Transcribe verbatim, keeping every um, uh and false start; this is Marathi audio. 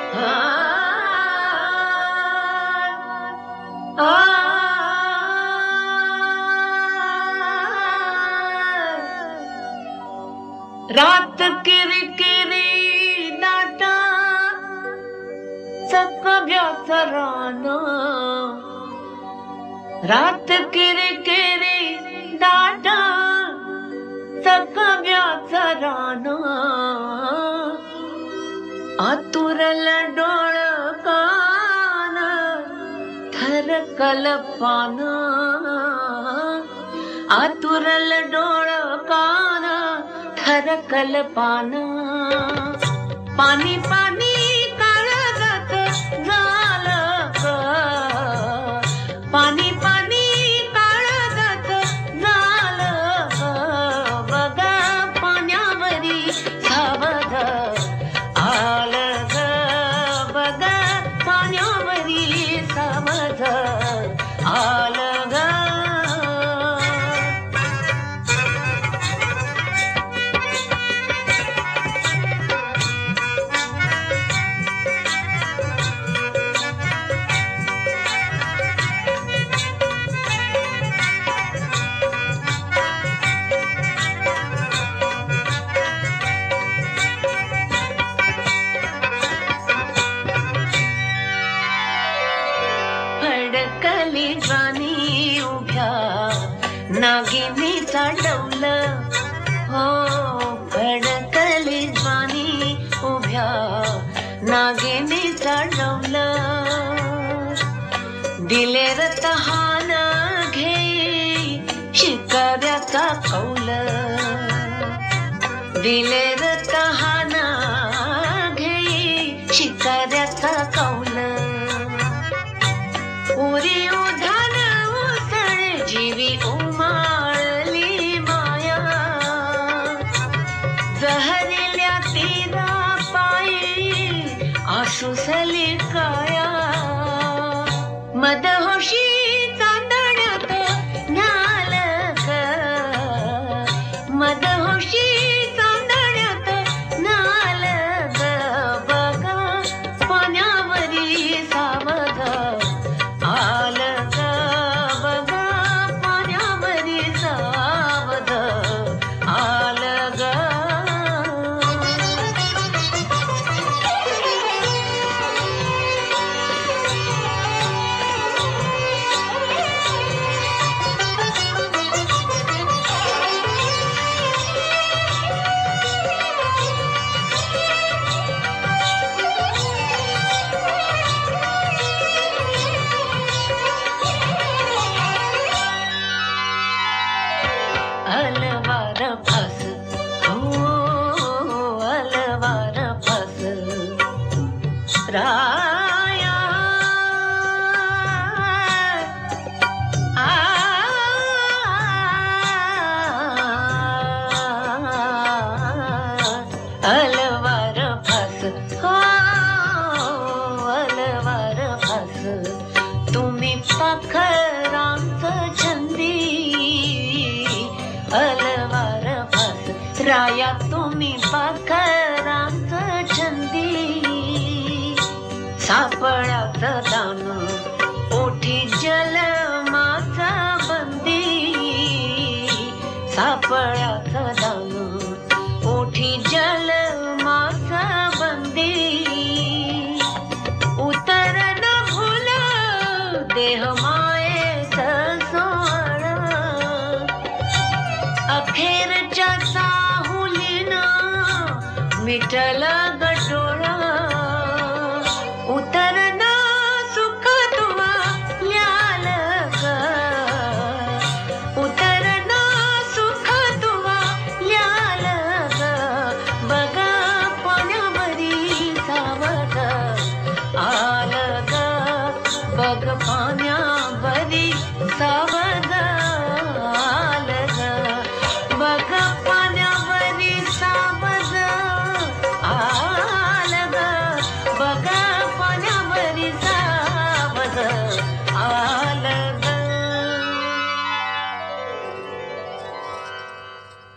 रात किरी किरी दाटा सकव्याचा रान, रात किरी किरी दाटा सकव्याचा रान, आतुरल डोळ कान थरकल पान, आतुरल डोळ कान थरकल पान, पाणी पाणी काळजात झालं ग, पाणी पाणी काळजात झालं ग, बघा पाण्यावरी सावध आलं ग, बघा पाण्यावरी सावध आलं ग. फडकली ज्वानी उभ्या नागिनीचा डौल, हो फडकली ज्वानी उभ्या नागिनीचा डौल, दिलेर तहान घेई शिकाऱ्याचा कौल, दिलेर तहान घेई शिकाऱ्याचा कौल, उरी उधान उसळ जीवी उमाळली माया, जहरिल्या तीरा पायी आसुसली काया, मदहोशी चांदण्यात न्यालं ग, मदहोशी चांदण्यात न्यालं ग, बघा पाण्यावरी सावध आलं ग, बघा पाण्यावरी सावध आलं ग. अलवार फस हो अलवार फस राया, अलवार फस हो अलवार फस, तुम्ही पाखरांचं छंदी अलवार फस राया, तुम्ही पाखरांचं छंदी, सापळ्याचं दान ओठी जलमाचा बंदी, सापळ्याचं दान ओठी जलमाचा बंदी, उतरन भूल देह मायेचं सोहळ, अखेरच्या साहुलीनं मिटलं गटोळ,